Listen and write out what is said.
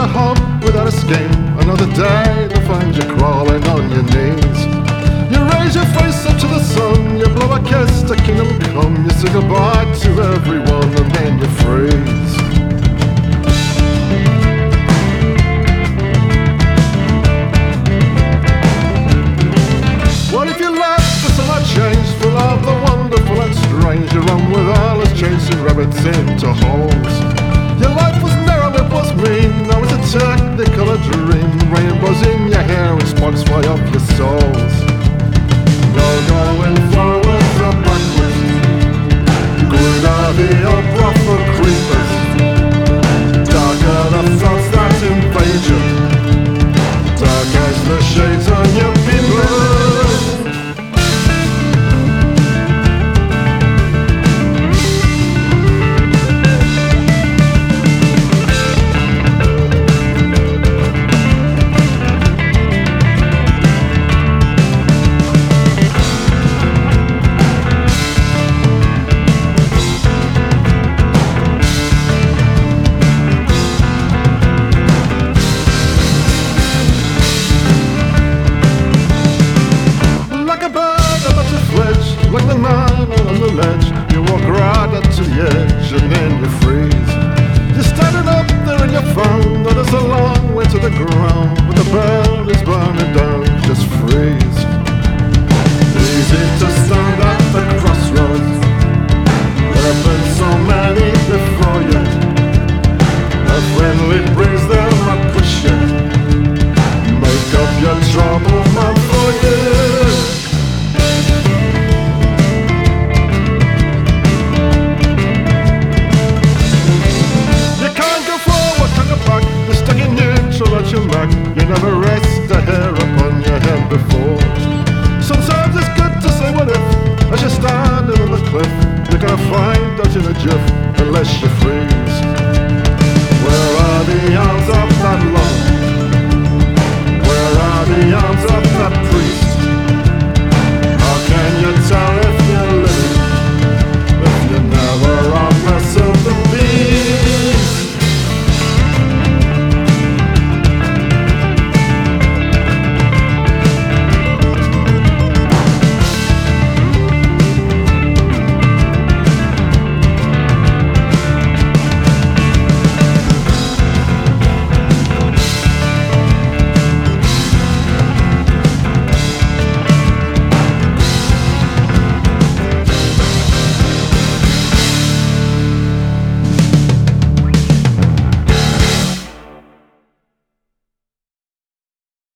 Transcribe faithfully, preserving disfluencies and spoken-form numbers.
a hump without a scheme. Another day to find you crawling on your knees. You raise your face up to the sun, you blow a kiss to kingdom come. You say goodbye to everyone and then you freeze.